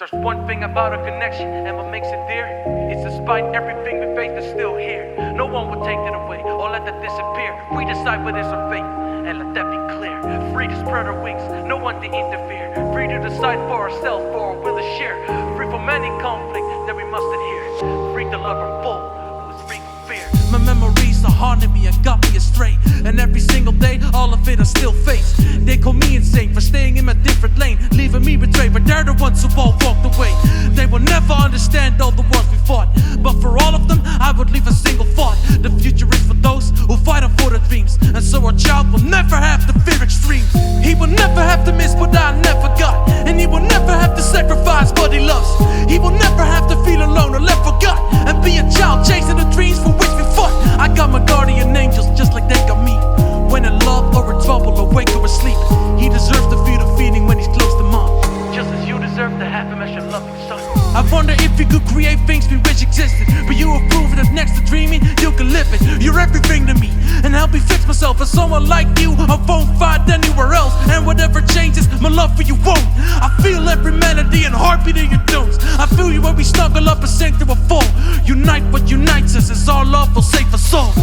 There's one thing about a connection, and what makes it dear is despite everything we face, it's still here. No one will take it away or let that disappear. We decide what is our fate, and let that be clear. Free to spread our wings, no one to interfere. Free to decide for ourselves, for our will to share. Free from any conflict that we must adhere. Free to love our full, who is free from fear. My memories are haunting me and got me astray, and every single day, all of it I still face. They call me insane for staying in a different lane, leaving me betrayed, but they're the ones who all walked away. They will never understand all the wars we fought, but for all of them, I would leave a single thought. The future is for those who fight for their dreams, and so our child will never have to fear extremes. He will never have to miss what I never got, and he will never have to sacrifice what he loves. He will never have to feel alone or left forgot, and be a child chasing the dreams for which we fought. I got my guardian angels just like they got me. When in love or in trouble, awake or asleep, he deserves to feel the feeling when he's close to mom, just as you deserve to have him as your loving son. I wonder if you could create things we wish existed, but you have proven that next to dreaming, you can live it. You're everything to me, and help me fix myself. As someone like you, I won't find anywhere else, and whatever changes, my love for you won't. I feel every melody and heartbeat in your tones. I feel you when we snuggle up and sink to a fall. Unite what unites us, is our love will save us all.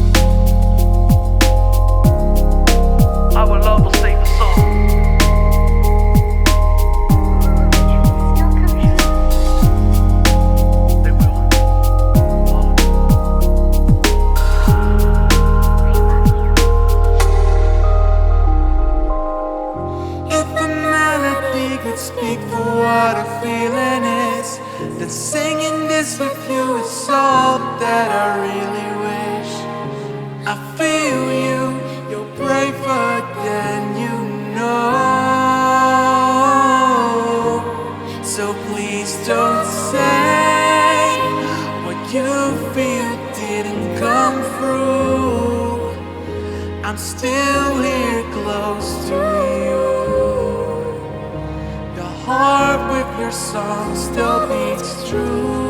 Our love will save us all. They will. If a melody could speak for what a feeling is, then singing this with you is all that I really wish. I feel you, you're braver than you know. So please don't say what you feel didn't come through. I'm still here close to you. Your heart with your song still beats true.